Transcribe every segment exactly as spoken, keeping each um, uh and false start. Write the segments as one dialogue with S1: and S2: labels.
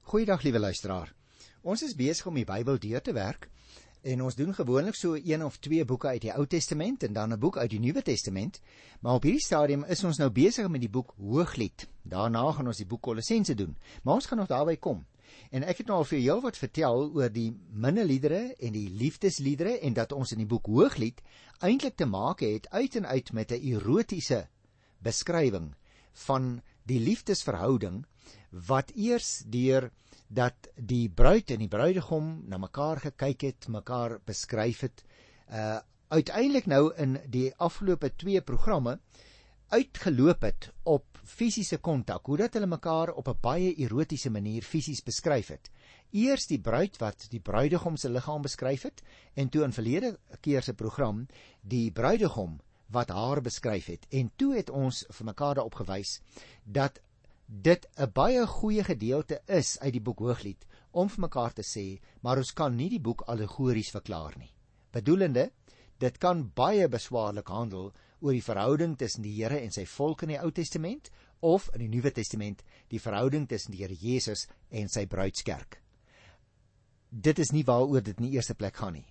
S1: Goeiedag liewe luisteraar. Ons is besig om die Bybel deur te werk en ons doen gewoonlik so een of twee boeke uit die Ou Testament en dan 'n boek uit die Nuwe Testament. Maar op hierdie stadium is ons nou besig met die boek Hooglied. Daarna gaan ons die boek Kolossense doen. Maar ons gaan nog daarby kom. En ek het nou al vir jou wat vertel oor die minneliedere en die liefdesliedere en dat ons in die boek Hooglied eintlik te maak het uit en uit met 'n erotiese beskrywing van die liefdesverhouding wat eers deur dat die bruid en die bruidegom na mekaar gekyk het, mekaar beskryf het, uh, uiteindelik nou in die afgelope twee programme uitgeloop het op fisiese kontak, hoe dat hulle mekaar op 'n baie erotiese manier fisies beskryf het. Eers die bruid wat die bruidegom se liggaam beskryf het, en toe in verlede keer se program die bruidegom wat haar beskryf het, en toe het ons vir mekaar daarop gewys dat dit 'n baie goeie gedeelte is uit die boek Hooglied om vir mekaar te sê, maar ons kan nie die boek allegories verklaar nie. Bedoelende, dit kan baie beswaarlik handel oor die verhouding tussen die Here en sy volk in die Ou Testament, of in die Nuwe Testament, die verhouding tussen die Here Jesus en sy bruidskerk. Dit is nie waaroor dit in die eerste plek gaan nie.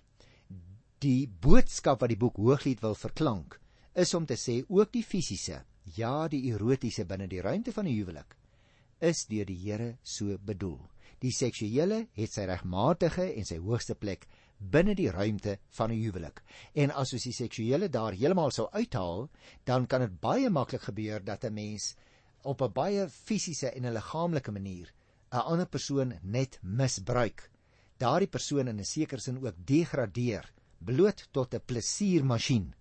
S1: Die boodskap wat die boek Hooglied wil verklank, is om te sê, ook die fisiese, ja, die erotiese binne die ruimte van die huwelik, is deur die Here so bedoel. Die seksuele het sy regmatige en sy hoogste plek binne die ruimte van 'n huwelik. En as ons die seksuele daar heeltemal sou uithaal, dan kan dit baie maklik gebeur dat 'n mens op 'n baie fisiese en 'n liggaamlike manier 'n ander persoon net misbruik. Daardie persoon in 'n sekere sin ook degradeer, bloot tot 'n plesiermasjien.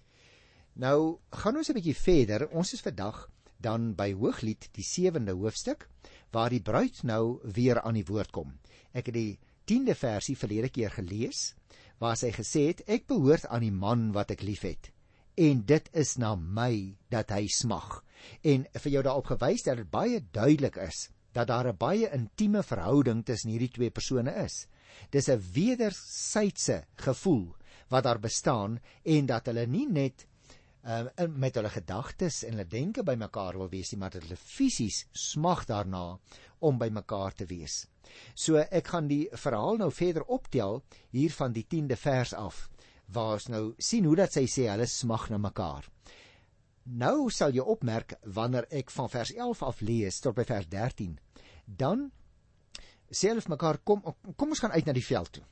S1: Nou, gaan ons 'n bietjie verder. Ons is vandag dan by Hooglied, die sewende hoofstuk, waar die bruid nou weer aan die woord kom. Ek het die tiende versie verlede keer gelees, waar sy gesê het, ek behoort aan die man wat ek lief het, en dit is na my dat hy smag. En vir jou daarop gewys dat dit baie duidelik is, dat daar 'n baie intieme verhouding tussen hierdie twee persone is. Dis 'n wederwysydse gevoel wat daar bestaan, en dat hulle nie net Uh, met hulle gedagtes en hulle denke by mekaar wil wees nie, maar dat hulle fisies smag daarna om by mekaar te wees. So ek gaan die verhaal nou verder optel hier van die tiende vers af, waar ons nou sien hoe dat sy sê hulle smag na mekaar. Nou sal jy opmerk, wanneer ek van vers elf af lees tot by vers dertien, dan sê hulle vir mekaar, kom, kom ons gaan uit na die veld toe.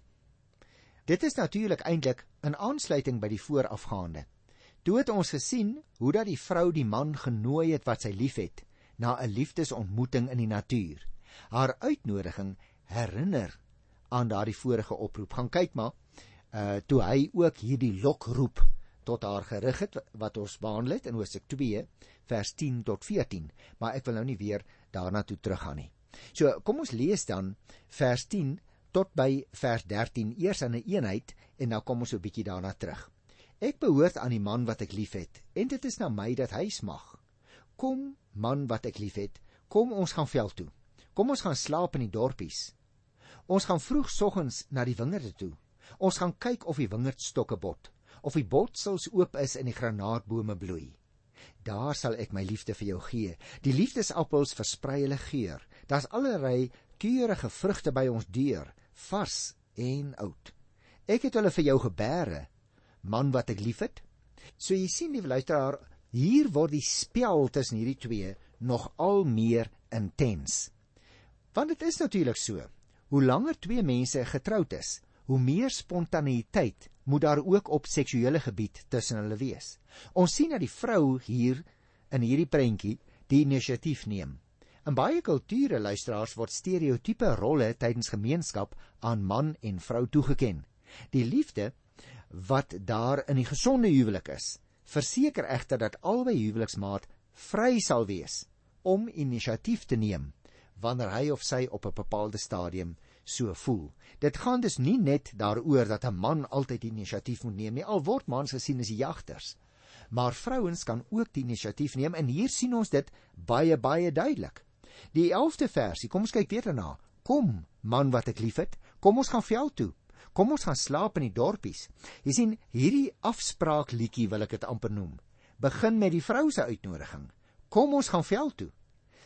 S1: Dit is natuurlik eintlik 'n aansluiting by die voorafgaande. Toe het ons gesien hoe dat die vrou die man genooi het wat sy lief het, na 'n liefdesontmoeting in die natuur. Haar uitnodiging herinner aan daardie vorige oproep. Gaan kyk maar, uh, toe hy ook hierdie lokroep tot haar gerig het, wat ons behandel het in hoofstuk twee, vers tien tot veertien. Maar ek wil nou nie weer daarna toe teruggaan nie. So, kom ons lees dan vers tien tot by vers dertien, eers in 'n eenheid, en dan kom ons so 'n bietjie daarna terug. Ek behoort aan die man wat ek lief het, en dit is na my dat hy smag. Kom, man wat ek lief het, kom ons gaan veld toe. Kom ons gaan slaap in die dorpies. Ons gaan vroeg soggens na die wingerde toe. Ons gaan kyk of die wingerdstokke bot, of die botsels oop is en die granaatbome bloei. Daar sal ek my liefde vir jou gee. Die liefdesappels versprei hulle geur. Daar's allerlei keurige vrugte by ons deur, vars en oud. Ek het hulle vir jou gebere, man wat ek lief het. So jy sien, lieve luisteraar, hier word die spel tussen hierdie twee nog al meer intens. Want dit is natuurlik so, hoe langer twee mense getroud is, hoe meer spontaniteit moet daar ook op seksuele gebied tussen hulle wees. Ons sien dat die vrou hier, in hierdie prentjie, die inisiatief neem. In baie kulture, luisteraars, word stereotype rolle tydens gemeenskap aan man en vrou toegeken. Die liefde wat daar in die gesonde huwelik is, verseker egter dat albei huweliksmaat vry sal wees om inisiatief te neem, wanneer hy of sy op 'n bepaalde stadium so voel. Dit gaan dus nie net daaroor dat 'n man altyd die inisiatief moet neem nie, al word mans gesien as die jagters. Maar vrouens kan ook die inisiatief neem, en hier sien ons dit baie, baie duidelik. Die elfde versie, kom ons kyk weer daarna. Kom, man wat ek lief het, kom ons gaan veld toe. Kom ons gaan slaap in die dorpies. Jy sien, hierdie afspraakliedjie wil ek dit amper noem, begin met die vrou se uitnodiging. Kom ons gaan veld toe.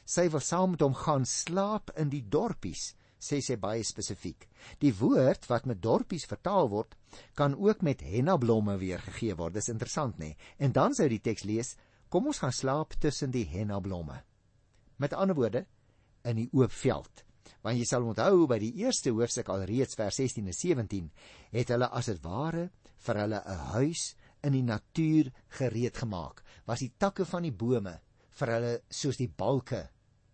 S1: Sy wil saam met hom gaan slaap in die dorpies, sê sy baie spesifiek. Die woord wat met dorpies vertaal word, kan ook met hennablomme weergegee word. Dis interessant, nê? En dan sou die teks lees, kom ons gaan slaap tussen die hennablomme. Met ander woorde, in die oop veld. Want jy sal onthou, by die eerste hoofstuk al reeds vers sestien en sewentien, het hulle as het ware vir hulle 'n huis in die natuur gereed gemaak. Was die takke van die bome vir hulle soos die balke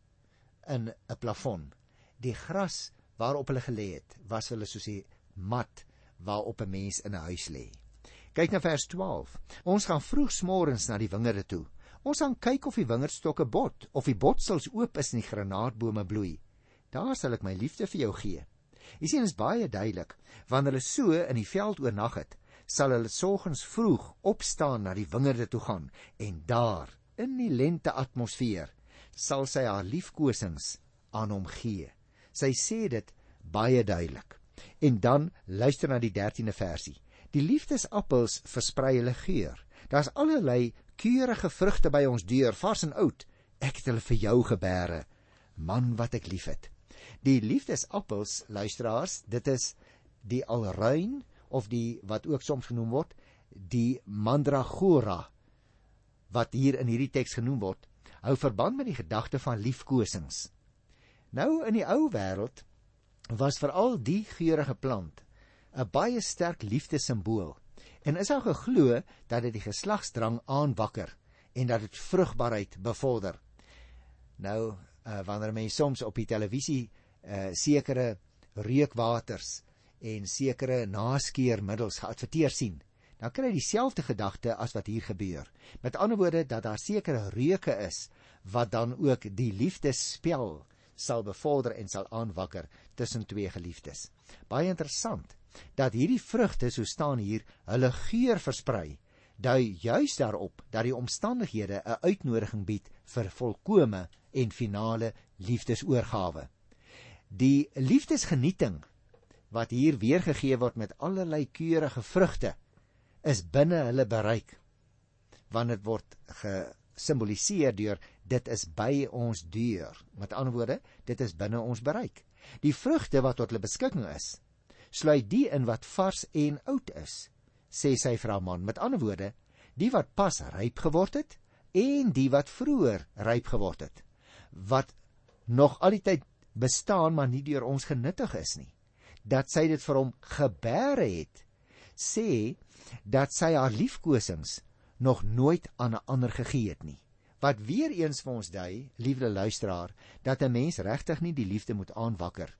S1: in 'n plafon. Die gras waarop hulle gelê het, was hulle soos die mat waarop 'n mens in 'n huis lê. Kyk na vers twaalf. Ons gaan vroegsmorgens na die wingerde toe. Ons gaan kyk of die wingerdstokke bot, of die botsels oop is en die granaatbome bloei. Daar sal ek my liefde vir jou gee. Jy sien, is baie duidelik. Wanneer hulle so in die veld oornag het, sal hulle soggens vroeg opstaan na die wingerde toe gaan, en daar, in die lente atmosfeer, sal sy haar liefkosings aan hom gee. Sy sê dit baie duidelik. En dan luister na die dertiende versie. Die liefdesappels versprei hulle geur. Daar's allerlei keurige vrugte by ons deur, vars en oud. Ek het hulle vir jou gebere, man wat ek liefhet. Die liefdesappels, luisteraars, dit is die alruin, of die, wat ook soms genoem word, die mandragora, wat hier in hierdie teks genoem word, hou verband met die gedagte van liefkosings. Nou, in die ou wêreld, was veral die geurige plant 'n baie sterk liefdesimbool, en is al geglo dat dit die geslagsdrang aanwakker, en dat dit vrugbaarheid bevorder. Nou, uh, wanneer mense soms op die televisie uh, sekere reukwaters en sekere naskeermiddels geadverteer sien, dan kry jy dieselfde gedagte as wat hier gebeur. Met ander woorde, dat daar sekere reuke is, wat dan ook die liefdesspel sal bevorder en sal aanwakker tussen twee geliefdes. Baie interessant, dat hierdie vrugte, so staan hier, hulle geur versprei, dui juis daarop, dat die omstandighede 'n uitnodiging bied vir volkome en finale liefdesoorgawe. Die liefdesgenieting, wat hier weergegee word met allerlei keurige vrugte, is binne hulle bereik, want dit word gesimboliseer deur, dit is by ons deur. Met ander woorde, dit is binne ons bereik. Die vrugte wat tot hulle beskikking is, sluit die in wat vars en oud is, sê sy vir haar man. Met ander woorde, die wat pas ryp geword het, en die wat vroeër ryp geword het, wat nog al die tyd bestaan, maar nie deur ons genuttig is nie. Dat sy dit vir hom gebere het, sê dat sy haar liefkosings nog nooit aan 'n ander gegee het nie. Wat weer eens vir ons dui, liefde luisteraar, dat 'n mens regtig nie die liefde moet aanwakker,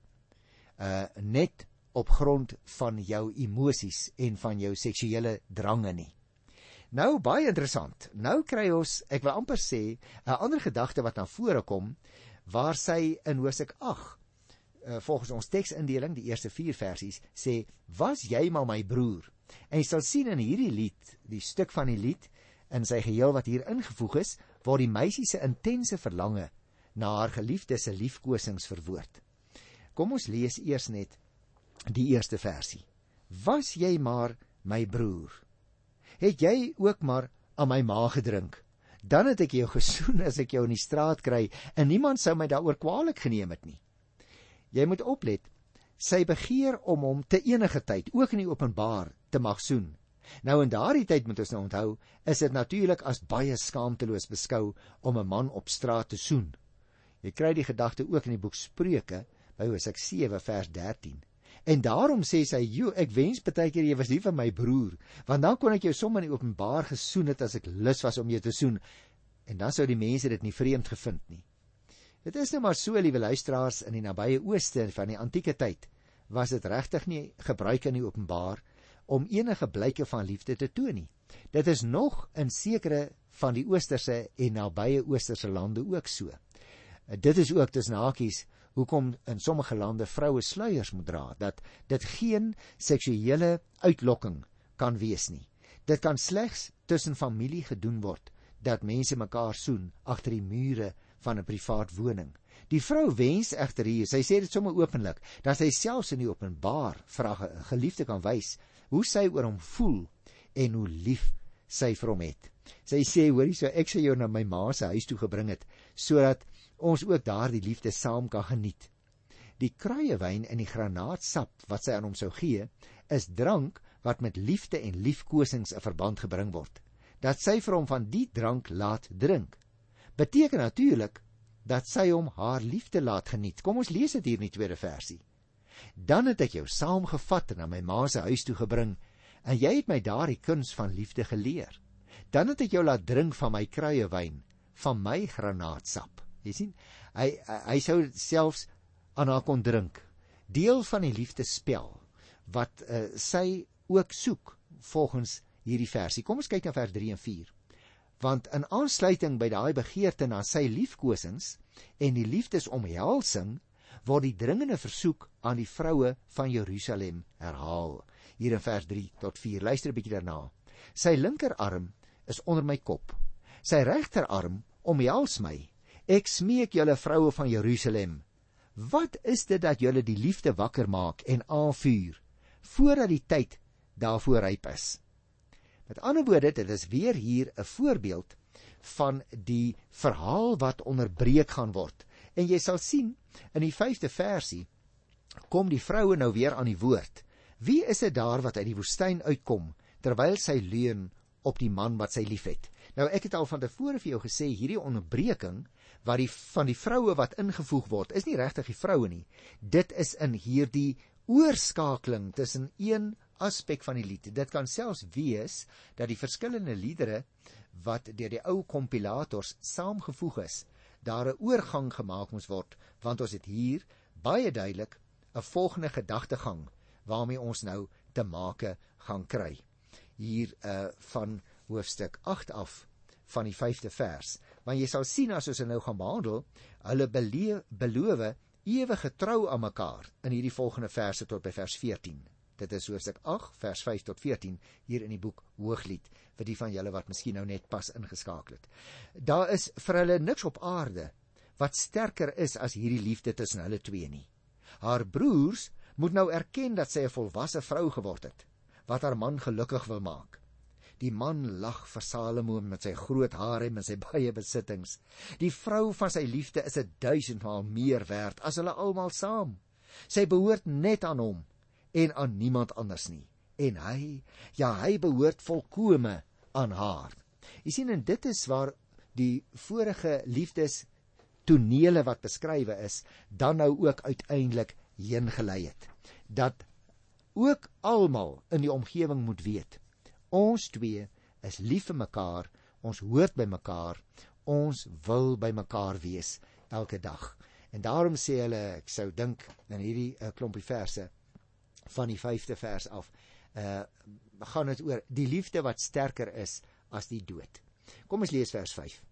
S1: uh, net op grond van jou emosies en van jou seksuele drange nie. Nou, baie interessant. Nou kry ons, ek wil amper sê, 'n ander gedagte wat na vore kom, waar sy in hoofstuk agt, uh, volgens ons teksindeling, die eerste vier versies, sê, was jy maar my broer? En jy sal sien in hierdie lied, die stuk van die lied, in sy geheel wat hier ingevoeg is, word die meisie se intense verlange na haar geliefde se liefkosings verwoord. Kom ons lees eers net die eerste versie. Was jy maar my broer? Het jy ook maar aan my ma gedrink? Dan het ek jou gesoen as ek jou in die straat kry, en niemand sou my daaroor kwaadlik geneem het nie. Jy moet oplet, sy begeer om hom te enige tyd, ook in die openbaar, te mag soen. Nou in daardie tyd, moet ons nou onthou, is dit natuurlik as baie skaamteloos beskou om 'n man op straat te soen. Jy kry die gedagte ook in die boek Spreuke, by Hosea sewe vers dertien. En daarom sê sy, joe, ek wens baie keer jy was nie van my broer, want dan kon ek jou sommer in die openbaar gesoen het as ek lus was om jou te soen, en dan sou die mense dit nie vreemd gevind nie. Dit is nou maar so, liewe luisteraars, in die nabye ooste van die antieke tyd, was dit regtig nie gebruik in die openbaar, om enige blyke van liefde te toon nie. Dit is nog in sekere van die oosterse en nabye oosterse lande ook so. Dit is ook tussen hakies hoekom in sommige lande vroue sluiers moet dra, dat dit geen seksuele uitlokking kan wees nie. Dit kan slegs tussen familie gedoen word, dat mense mekaar soen agter die mure van 'n privaat woning. Die vrou wens egter hier, sy sê dit sommer openlik, dat sy selfs in die openbaar vir haar geliefde kan wys hoe sy oor hom voel en hoe lief sy vir hom het. Sy sê, hoorie, so ek sê jou na my ma se huis toe gebring het, sodat ons ook daar die liefde saam kan geniet. Die kruiewyn en die granaatsap wat sy aan hom sou gee, is drank wat met liefde en liefkosings in verband gebring word. Dat sy vir hom van die drank laat drink, beteken natuurlik dat sy hom haar liefde laat geniet. Kom ons lees dit hier in die tweede versie. Dan het ek jou saamgevat en na my ma se huis toe gebring, en jy het my daar die kuns van liefde geleer. Dan het ek jou laat drink van my kruiewyn, van my granaatsap. Jy sien, hy, hy, hy sou selfs aan haar kon drink. Deel van die liefdespel, wat uh, sy ook soek, volgens hierdie versie. Kom ons kyk na vers drie en vier. Want in aansluiting by daai begeerte na sy liefkosings en die liefdesomhelsing, word die dringende versoek aan die vroue van Jerusalem herhaal. Hier in vers drie tot vier, luister 'n bietjie daarna. Sy linkerarm is onder my kop, sy regterarm omhels my. Ek smeek julle vroue van Jerusalem, wat is dit dat julle die liefde wakker maak en aanvuur, voordat die tyd daarvoor ryp is? Met ander woorde, dit is weer hier 'n voorbeeld van die verhaal wat onderbreek gaan word. En jy sal sien, in die vyfde versie, kom die vroue nou weer aan die woord. Wie is dit daar wat uit die woestyn uitkom, terwyl sy leun op die man wat sy lief het? Nou, ek het al van tevore vir jou gesê, hierdie onderbreking, wat die, van die vroue wat ingevoeg word, is nie regtig die vroue nie. Dit is in hierdie oorskakeling tussen een aspek van die lied. Dit kan selfs wees dat die verskillende liedere wat deur die ou kompilators saamgevoeg is, daar 'n oorgang gemaak moes word, want ons het hier baie duidelik 'n volgende gedagtegang waarmee ons nou te make gaan kry. Hier uh, van hoofstuk agt af van die vyfde vers. Want jy sal sien as ons nou gaan behandel, hulle belee, beloof ewige trou aan mekaar in hierdie volgende verse tot by vers veertien. Dit is hoofstuk agt, vers vyf tot veertien, hier in die boek Hooglied, vir die van julle wat miskien nou net pas ingeskakel het. Daar is vir hulle niks op aarde wat sterker is as hierdie liefde tussen hulle twee nie. Haar broers moet nou erken dat sy 'n volwasse vrou geword het, wat haar man gelukkig wil maak. Die man lag vir Salomo met sy groot harem en sy baie besittings. Die vrou van sy liefde is 'n duisendmaal meer werd as hulle almal saam. Sy behoort net aan hom en aan niemand anders nie. En hy, ja hy behoort volkome aan haar. Jy sien, en dit is waar die vorige liefdes tonele wat beskrywe is, dan nou ook uiteindelik heen gelei het. Dat ook almal in die omgewing moet weet, ons twee is lief vir mekaar, ons hoort by mekaar, ons wil by mekaar wees elke dag. En daarom sê hulle, ek sou dink in hierdie uh, klompie verse van die vyfde vers af, uh, gaan dit oor die liefde wat sterker is as die dood. Kom ons lees vers vyf.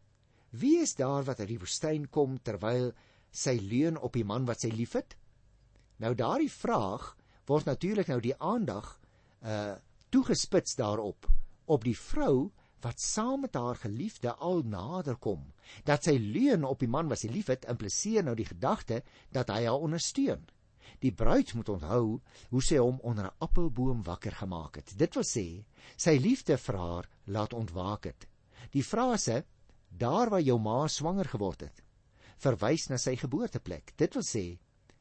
S1: Wie is daar wat uit die woestyn kom terwyl sy leun op die man wat sy liefhet? Nou daardie vraag word natuurlik nou die aandag uh, toegespits daarop, op die vrou wat saam met haar geliefde al nader kom. Dat sy leun op die man wat sy liefhet, impliseer nou die gedagte dat hy haar ondersteun. Die bruid moet onthou hoe sy hom onder 'n appelboom wakker gemaak het. Dit wil sê, sy liefde vir haar laat ontwaak het. Die frase, daar waar jou ma swanger geword het, verwys na sy geboorteplek. Dit wil sê,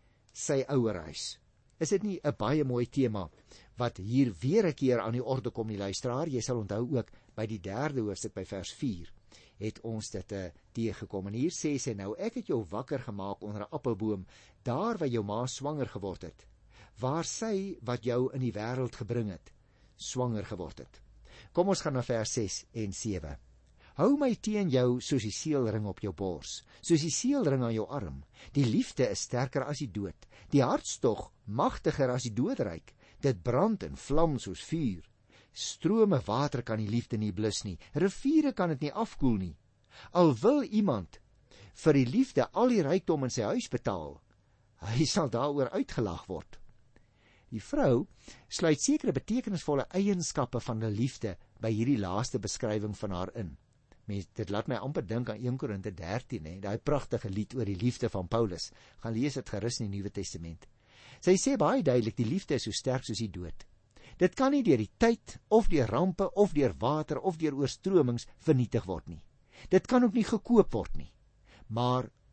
S1: sy ouerhuis. Is dit nie 'n baie mooi tema wat hier weer 'n keer aan die orde kom, die luisteraar? Jy sal onthou ook by die derde hoofstuk by vers vier het ons dit uh, teëgekom. En hier sê sy nou, ek het jou wakker gemaak onder 'n appelboom, daar waar jou ma swanger geword het, waar sy wat jou in die wêreld gebring het, swanger geword het. Kom ons gaan na vers ses en sewe. Hou my teen jou soos die seelring op jou bors, soos die seelring aan jou arm. Die liefde is sterker as die dood, die hartstog magtiger as die doodryk. Dit brand en vlam soos vuur. Strome water kan die liefde nie blus nie, riviere kan dit nie afkoel nie. Al wil iemand vir die liefde al die rykdom in sy huis betaal, hy sal daaroor uitgelag word. Die vrou sluit sekere betekenisvolle eienskappe van die liefde by hierdie laaste beskrywing van haar in. Mens, dit laat my amper dink aan een Korinte dertien, he, daai pragtige lied oor die liefde van Paulus. Gaan lees dit gerus in die Nuwe Testament. Sy sê baie duidelik, die liefde is so sterk soos die dood. Dit kan nie deur die tyd, of deur rampe, of deur water, of deur oorstromings vernietig word nie. Dit kan ook nie gekoop word nie. Maar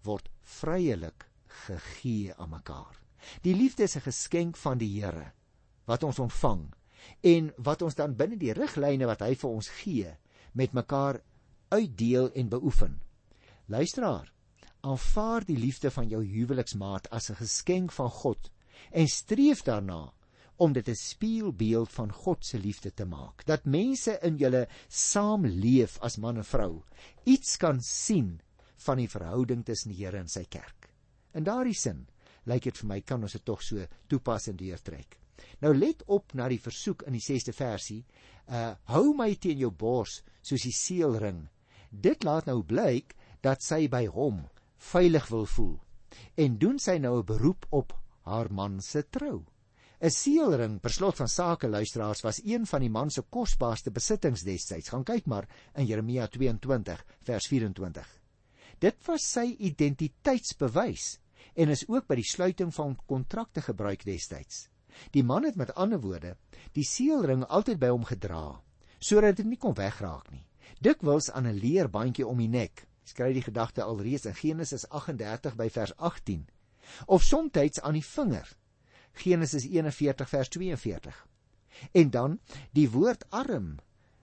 S1: word vryelik gegee aan mekaar. Die liefde is 'n geskenk van die Here, wat ons ontvang, en wat ons dan binne die riglyne wat hy vir ons gee, met mekaar uitdeel en beoefen. Luisteraar, aanvaar die liefde van jou huweliksmaat as 'n geskenk van God, en streef daarna om dit 'n spieelbeeld van God se liefde te maak, dat mense in julle saamleef as man en vrou iets kan sien van die verhouding tussen die Here en sy kerk. In daardie sin, lyk dit vir my, kan ons dit tog so toepas en deurtrek. Nou let op na die versoek in die sesde versie, uh, hou my teen jou bors soos die seelring. Dit laat nou blyk dat sy by hom veilig wil voel, en doen sy nou 'n beroep op haar man se trou. 'n Seelring, per slot van sake, luisteraars, was een van die man se kosbaarste besittings destyds. Gaan kyk maar in Jeremia tweeëntwintig vers vyf-en-twintig. Dit was sy identiteitsbewys en is ook by die sluiting van kontrakte gebruik destyds. Die man het met ander woorde die seelring altyd by hom gedra, sodat dit nie kon wegraak nie. Dikwels aan 'n leerbandjie om die nek. Skryf die gedagte alreeds in Genesis agt en dertig by vers agttien. Of somtyds aan die vinger. Genesis een en veertig vers twee en veertig. En dan die woord arm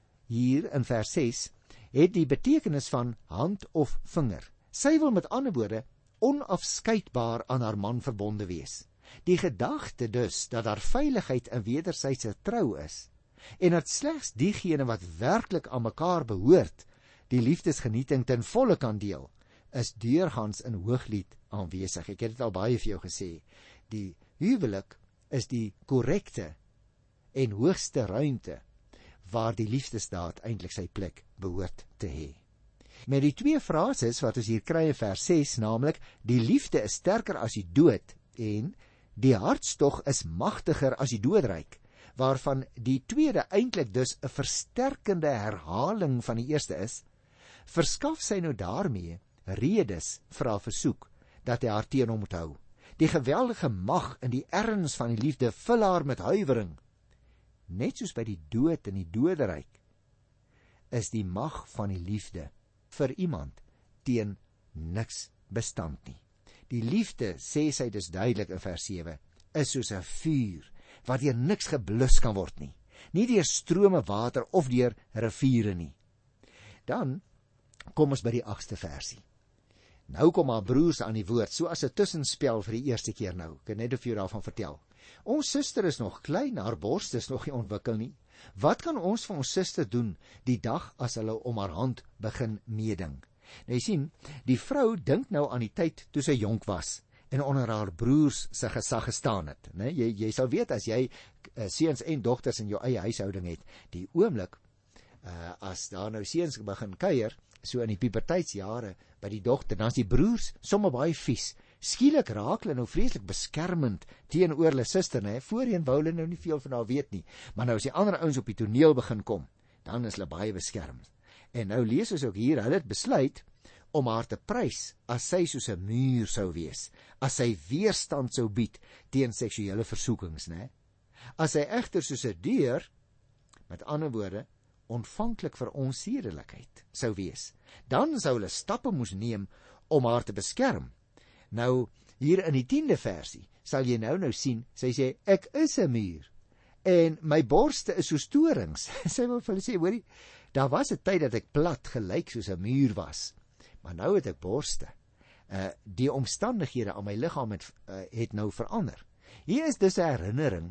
S1: hier in vers ses het die betekenis van hand of vinger. Sy wil met ander woorde onafskeidbaar aan haar man verbonde wees. Die gedagte dus dat haar veiligheid en wederwysige trou is, en dat slegs diegene wat werklik aan mekaar behoort, die liefdesgenieting ten volle kan deel, is deurgangs in Hooglied aanwesig. Ek het dit al baie vir jou gesê. Die huwelik is die korrekte en hoogste ruimte waar die liefdesdaad eintlik sy plek behoort te hê. Met die twee frases wat ons hier kry in vers ses, naamlik die liefde is sterker as die dood en die hartstog is magtiger as die doodryk, waarvan die tweede eintlik dus 'n versterkende herhaling van die eerste is, verskaf sy nou daarmee redes vir haar versoek dat hy haar teen hom moet hou. Die geweldige mag in die erns van die liefde vul haar met huiwering. Net soos by die dood en die doderyk is die mag van die liefde vir iemand teen niks bestand nie. Die liefde, sê sy dus duidelik in vers sewe, is soos 'n vuur wat deur niks geblus kan word nie, nie deur strome water of deur riviere nie. Dan kom ons by die agste versie. Nou kom haar broers aan die woord, so as 'n tussenspel vir die eerste keer nou. Ek kan net vir jou daarvan vertel. Ons suster is nog klein, haar borste is nog nie ontwikkel nie. Wat kan ons vir ons suster doen die dag as hulle om haar hand begin meeding? Nou jy sien, die vrou dink nou aan die tyd toe sy jonk was en onder haar broers se gesag gestaan het. Nee, jy, jy sal weet as jy uh, seuns en dogters in jou eie huishouding het, die oomblik uh, as daar nou seuns begin kuier, so in die puberteitsjare by die dogter, dan is die broers sommer baie vies. Skielik raak hulle nou vreeslik beskermend teenoor hulle suster, né? Voorheen wou hulle nou nie veel van haar weet nie, maar nou as die ander ouens op die toneel begin kom, dan is hulle baie beskermd. En nou lees ons ook hier, hulle het besluit om haar te prys as sy soos 'n muur sou wees, as sy weerstand sou bied teen seksuele versoekings, né? As sy egter soos 'n deur, met ander woorde, ontvanklik vir onsedelikheid sou wees, dan sou hulle stappe moes neem om haar te beskerm. Nou, hier in die tiende versie, sal jy nou nou sien, sy sê, ek is 'n muur, en my borste is soos torings. Sy wil vir hulle sê, hoorie, daar was 'n tyd dat ek plat gelyk soos 'n muur was, maar nou het ek borste. Uh, die omstandighede aan my liggaam het, uh, het nou verander. Hier is dus 'n herinnering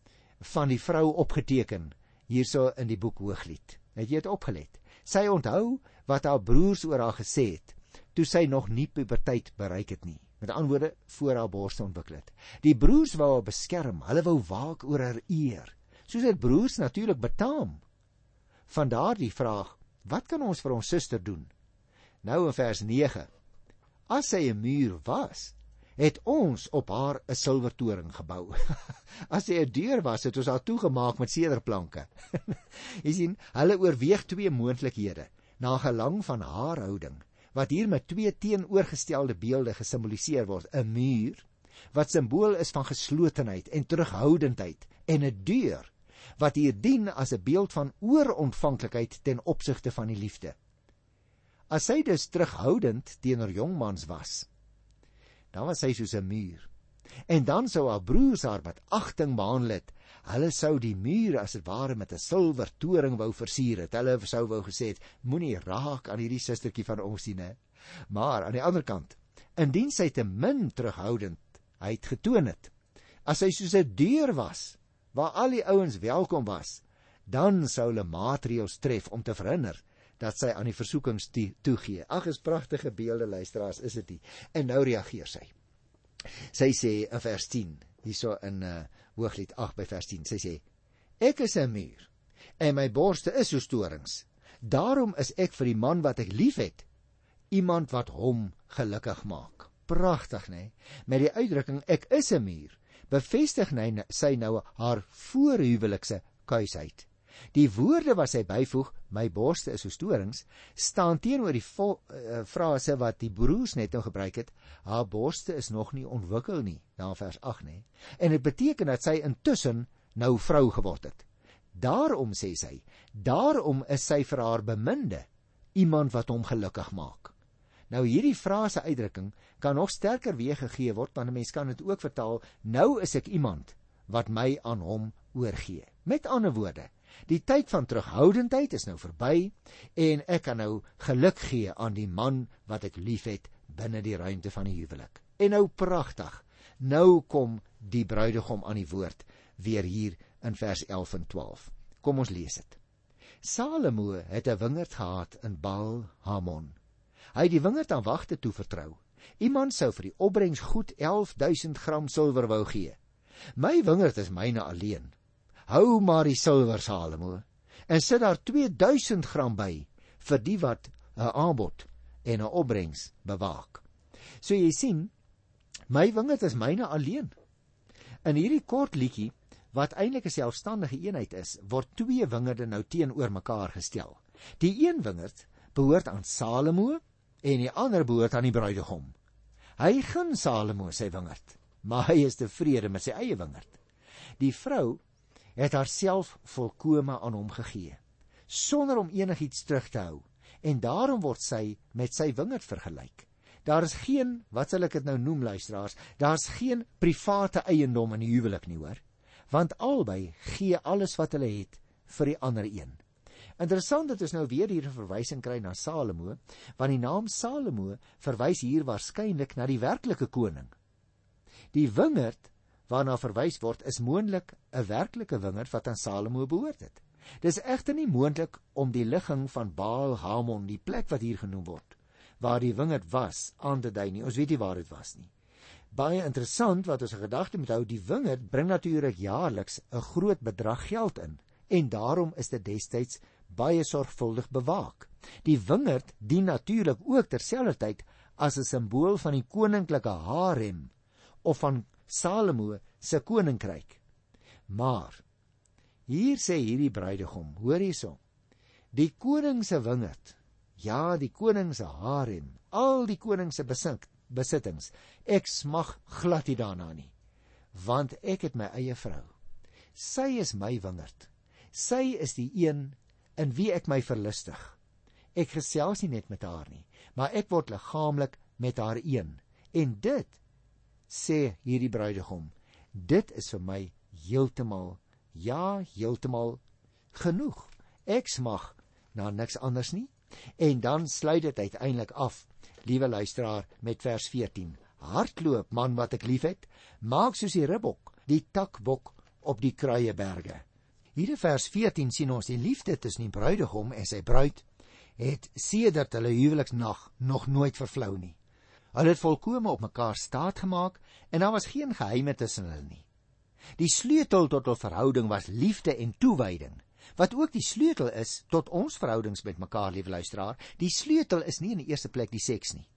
S1: van die vrou opgeteken, hierso in die boek Hooglied. Het jy het opgelet? Sy onthou wat haar broers oor haar gesê het, toe sy nog nie puberteit bereik het nie. Met ander woorde, voor haar borste ontwikkel het. Die broers wou haar beskerm, hulle wou waak oor haar eer, soos dit broers natuurlik betaam. Vandaar die vraag, wat kan ons vir ons suster doen? Nou in vers nege, as sy 'n muur was, het ons op haar 'n silwertoring gebou. As sy 'n deur was, het ons haar toegemaak met sederplanke. Jy sien, hulle oorweeg twee moontlikhede, na gelang van haar houding, wat hier met twee teenoorgestelde beelde gesimboliseer word, 'n muur, wat simbool is van geslotenheid en terughoudendheid, en 'n deur, wat hier dien as 'n beeld van oorontvanklikheid ten opsigte van die liefde. As sy dus terughoudend teenoor jongmans was, dan was sy soos 'n muur. En dan sou haar broers haar met agting behandel het. Hulle sou die muur as dit ware met 'n silwer toring wou versier het. Hulle sou wou gesê het, moenie raak aan hierdie sustertjie van ons nie, hè. Maar aan die ander kant, indien sy te min terughoudendheid getoon het, as sy soos 'n deur was, waar al die ouens welkom was, dan sou hulle maatreëls tref om te verhinder dat sy aan die versoekings toegee. Ag, is pragtige beelde, luisteraars, is dit nie? En nou reageer sy. Sy sê in vers tien, hierso in uh, Hooglied agt by vers tien, sy sê, ek is 'n muur, en my borste is soos torings. Daarom is ek vir die man wat ek lief het, iemand wat hom gelukkig maak. Pragtig, né? Met die uitdrukking, ek is 'n muur, bevestig nou, sy nou haar voorhuwelikse kuisheid. Die woorde wat sy byvoeg, my borste is soos torings, staan teenoor die vo, uh, frase wat die broers net nou gebruik het, haar borste is nog nie ontwikkel nie, na vers agt, nee. En dit beteken dat sy intussen nou vrou geword het. Daarom, sê sy, daarom is sy vir haar beminde, iemand wat hom gelukkig maak. Nou hierdie frase uitdrukking kan nog sterker weergegee word, want 'n mens kan dit ook vertaal, nou is ek iemand wat my aan hom oorgee. Met ander woorde, die tyd van terughoudendheid is nou verby, en ek kan nou geluk gee aan die man wat ek lief het binne die ruimte van die huwelik. En nou pragtig, nou kom die bruidegom aan die woord, weer hier in vers elf en twaalf. Kom ons lees dit. Salomo het 'n wingerd gehad in Baal Hamon. Hy het die wingerd aan wagte toevertrou. Iemand sou vir die opbrengs goed elf duisend gram silwer wou gee. My wingerd is myne alleen. Hou maar die silwer, Salomo, en sit daar twee duisend gram by, vir die wat 'n aanbod en 'n opbrengs bewaak. So jy sien, my wingerd is myne alleen. In hierdie kort liedjie, wat eintlik 'n selfstandige eenheid is, word twee wingerde nou teenoor mekaar gestel. Die een wingerd behoort aan Salomo, en die ander behoort aan die bruidegom. Hy gun Salomo sy wingerd, maar hy is tevrede met sy eie wingerd. Die vrou het haarself volkome aan hom gegee, sonder om enigiets terug te hou, en daarom word sy met sy wingerd vergelyk. Daar is geen, wat sal ek dit nou noem, luisteraars, daar is geen private eiendom in die huwelik nie, hoor, want albei gee alles wat hulle het vir die ander een. Interessant dat ons nou weer hier 'n verwysing kry na Salomo, want die naam Salomo verwys hier waarskynlik na die werklike koning. Die wingerd waarna verwys word, is moontlik 'n werklike wingerd wat aan Salomo behoort het. Dis egter nie moontlik om die ligging van Baal Hamon, die plek wat hier genoem word, waar die wingerd was, aan te dui nie. Ons weet nie waar dit was nie. Baie interessant wat ons 'n gedagte moet hou, die wingerd bring natuurlik jaarliks 'n groot bedrag geld in, en daarom is dit destyds baie sorgvuldig bewaak. Die wingerd dien natuurlik ook terselfdertyd as 'n simbool van die koninklike harem of van Salomo se koninkryk. Maar hier sê hierdie bruidegom, hoor hierso, die koning se wingerd, ja, die koning se harem, al die koning se besittings, ek smag glad nie daarna nie, want ek het my eie vrou. Sy is my wingerd. Sy is die een in wie ek my verlustig. Ek gesels nie net met haar nie, maar ek word liggaamlik met haar een. En dit, sê hierdie bruidegom, dit is vir my heeltemal, ja, heeltemal genoeg. Ek smag na niks anders nie. En dan sluit dit uiteindelik af, liewe luisteraar, met vers veertien. Hardloop, man wat ek lief het, maak soos die ribbok, die takbok op die kruieberge. Hier in vers veertien sien ons die liefde tussen die bruidegom en sy bruid het sedert hulle huweliksnag nog nooit vervlou nie. Hulle het volkome op mekaar staat gemaak en daar was geen geheime tussen hulle nie. Die sleutel tot hul verhouding was liefde en toewyding, wat ook die sleutel is tot ons verhoudings met mekaar, liewe luisteraar. Die sleutel is nie in die eerste plek die seks nie.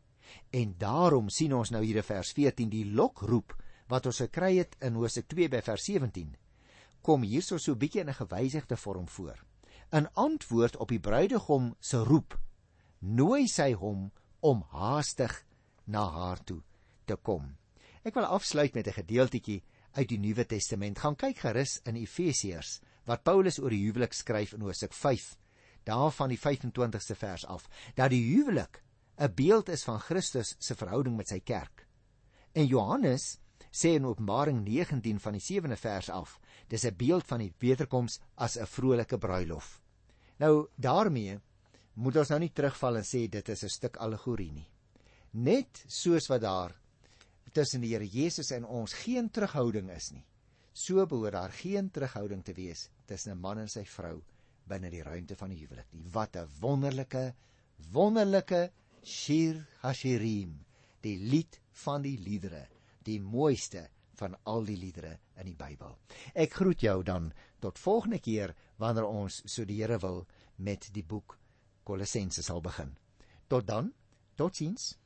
S1: En daarom sien ons nou hier in vers veertien die lokroep wat ons gekry het in Hosea twee by vers sewentien. Kom hierso so 'n bietjie in 'n gewysigde vorm voor. In antwoord op die bruidegom se roep, nooi sy hom om haastig na haar toe te kom. Ek wil afsluit met 'n gedeeltetjie uit die Nuwe Testament. Gaan kyk gerus in Efesiërs, wat Paulus oor die huwelik skryf in hoofstuk vyf. daar van die vyf-en-twintigste vers af, dat die huwelik 'n beeld is van Christus se verhouding met sy kerk. En Johannes sê in Openbaring negentien van die sewende vers af, dis 'n beeld van die wederkoms as 'n vrolike bruilof. Nou, daarmee moet ons nou nie terugval en sê dit is 'n stuk allegorie nie. Net soos wat daar tussen die Here Jesus en ons geen terughouding is nie, so behoort daar geen terughouding te wees tussen 'n man en sy vrou binne die ruimte van die huwelik nie. Wat 'n wonderlike, wonderlike Shir HaShirim, die lied van die liedere, die mooiste van al die liedere in die Bybel. Ek groet jou dan tot volgende keer wanneer ons, so die Here wil, met die boek Kolossense sal begin. Tot dan, totsiens.